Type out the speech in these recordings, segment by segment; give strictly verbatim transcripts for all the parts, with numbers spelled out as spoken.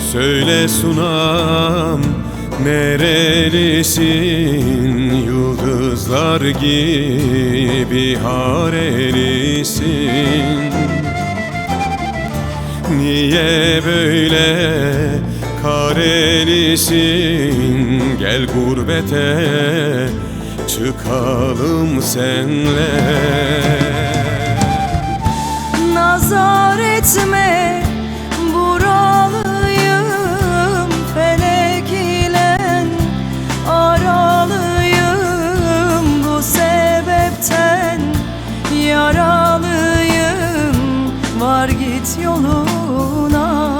Söyle sunam, nerelisin? Yıldızlar gibi harelisin. Niye böyle karelisin? Gel gurbete çıkalım senle. Nazar etme, buralıyım, felek ile aralıyım. Bu sebepten yaralıyım, var git yoluna.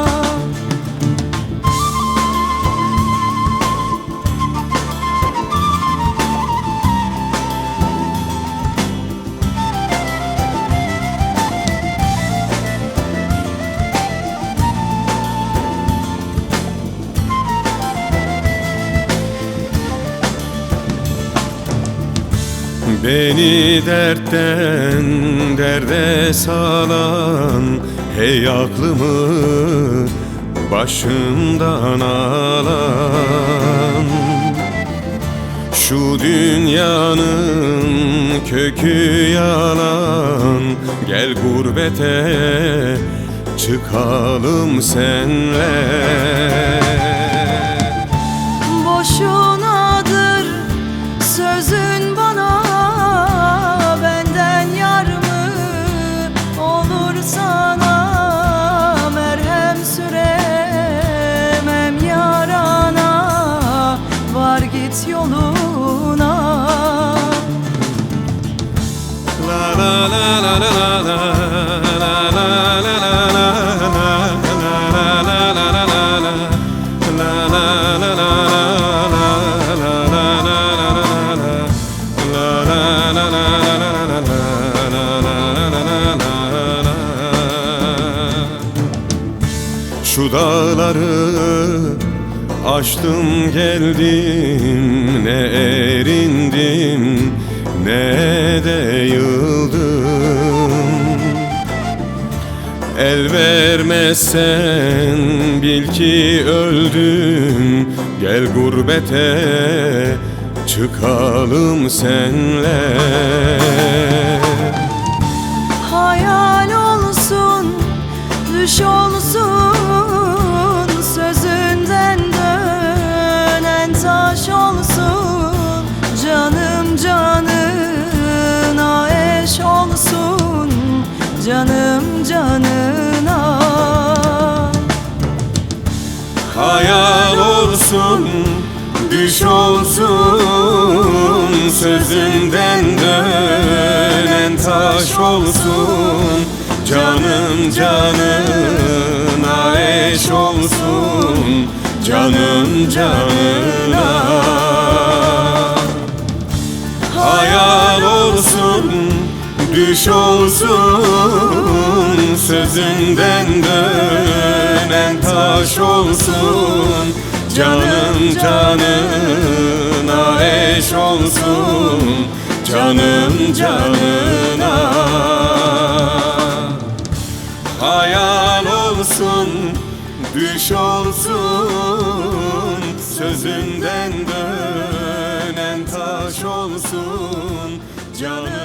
Beni dertten derde salan, hey aklımı başımdan alan. Şu dünyanın kökü yalan, gel gurbete çıkalım senle. Boşunadır sözün bana, benden yar mı olur sana? Merhem süremem yarana, var git yoluna. La la la la la la la la la la Şu dağları aştım geldim, ne erindim ne de yıldım. El vermezsen bil ki öldüm, gel gurbete çıkalım senle. Hayal olsun, düş olsun, sözünden dönen taş olsun. Canım canına eş olsun, canım canına. Hayal olsun, düş olsun, sözünden dönen taş olsun. Canım canına eş olsun, canım canına. Hayal olsun, düş olsun, sözünden dönen taş olsun. Canım canına eş olsun, canım canına. Hayal olsun, düş olsun, sözünden dönen taş olsun. Canım